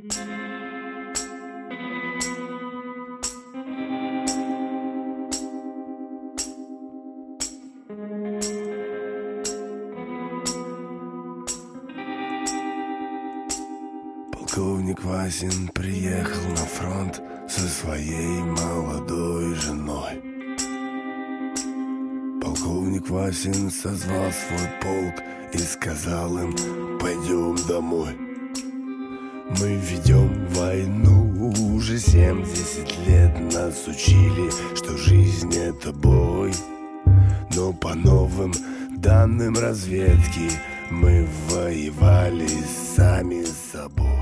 Полковник Васин приехал на фронт со своей молодой женой. Полковник Васин созвал свой полк и сказал им: пойдем домой. Мы ведем войну уже 70 лет. Нас учили, что жизнь — это бой. Но по новым данным разведки мы воевали сами с собой.